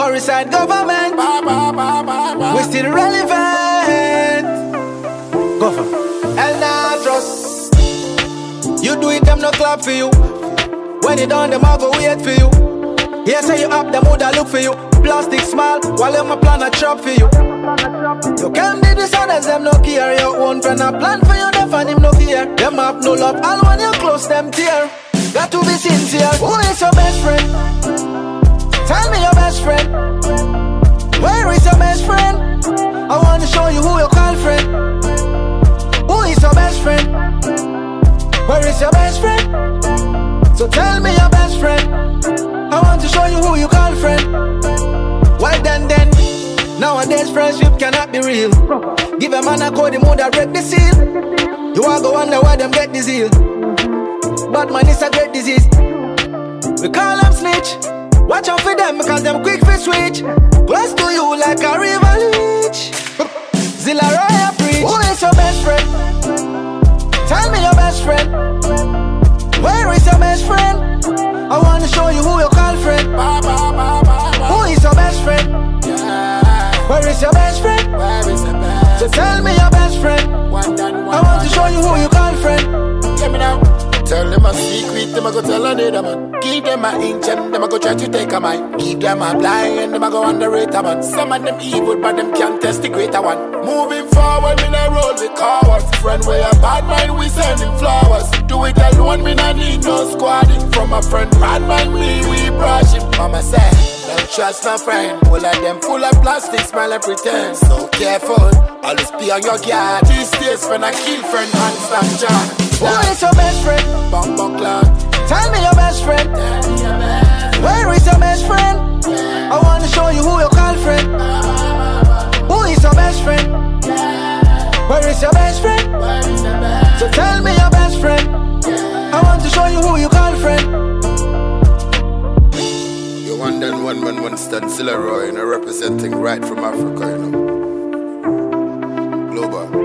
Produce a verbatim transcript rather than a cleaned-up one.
Go resign government. Ba, ba, ba, ba, ba. We still relevant. Go for El Natros. You do it, them no clap for you. When you done, them all go wait for you. Here say you up, them woulda look for you. Plastic smile, while them a plan a trap for you. You can't be dishonest, them no care. Your own friend a plan for you, they find him no fear. Them have no love, all when you close them tear. Got to be sincere. Who is your best friend? Tell me your best friend. Where is your best friend? I wanna show you who you call friend. Who is your best friend? Where is your best friend? So tell me your best friend. I want to show you who you call friend. Well then then, nowadays friendship cannot be real. Give a man a code, him woulda break the seal. You all go wonder why them get the zeal. But man, it's a great disease. We call them snitch. Watch out for them because them quick for switch. Close to you like a river leech. Zilla Roya preach. Who is your best friend? Tell me your best friend. Where is your best friend? I wanna show you who you call friend. Ba, ba, ba, ba, ba. Who is your best friend? Yeah. Where is your best friend? Where is the best? So tell me your best friend. One done, one I want to done. show you who you call friend. Get me now. Tell them a secret, them a go tell another man. Give them a inch and them a go try to take a mine. Give them a blind and them a go underrate a man. Some of them evil but them can't test the greater one. Moving forward, me not roll with cowards. Friend where a bad mind, we send him flowers. Do it alone, me not need no squadding. From a friend, bad mind, we, we brush him. Mama said, don't trust no friend. All of them full of plastic, smile and pretend. So careful, always be on your guard. These days, when I kill friend, and Snapchat. Who is your best friend? Bum bum clock. Tell me your best friend. Tell me your best. Where is your best friend? I wanna show you who you call friend. Who is your best friend? Where is your best friend? Where is the best? So tell me your best friend. I want to show you who you call friend. You one then one man one stand Zilla Roya, you know, representing right from Africa, you know. Global.